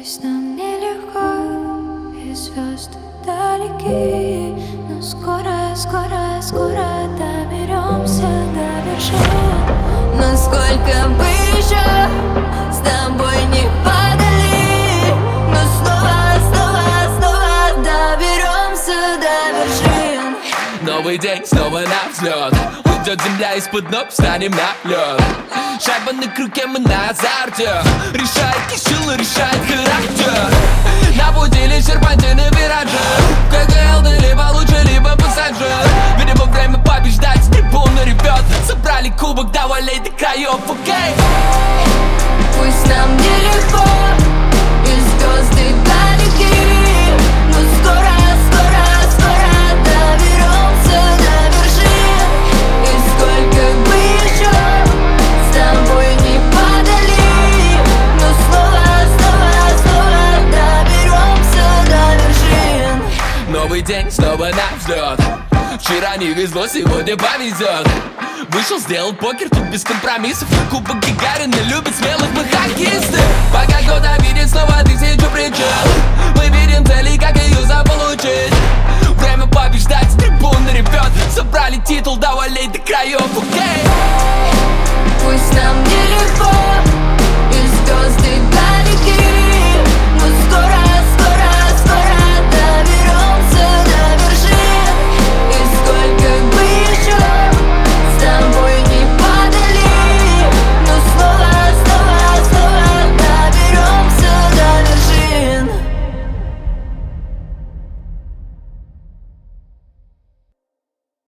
Пусть нам нелегко и звезды далеки, но скоро, скоро, скоро доберемся до вершин. Насколько бы еще с тобой не падали, но снова, снова, снова доберемся до вершин. Новый день, снова на взлет. Уйдет земля из-под ног, встанем на лед. Шайба на круге, мы на азарте. Решает сила, решает характер. На пути лишь серпантины виражи. КГЛ, ты либо лучше, либо пассажир. Видимо, время побеждать, с трибуны ревет. Собрали кубок, давай лей до краев, окей. Пусть нам нелегко и звезды далеки, но скоро, скоро, скоро доберемся до вершин. И сколько бы еще с тобой не падали, но снова, снова, снова доберемся до вершин. Новый день, снова на взлет. Вчера не везло, сегодня повезет. Вышел, сделал покер, тут без компромиссов. Кубок Гагарина любит смелых мы хоккеисты. Пока кто-то видит снова тысячу причин, мы видим цели, как ее заполучить. Время побеждать, с трибуны ревет. Собрали титул, давай лей до краев, окей.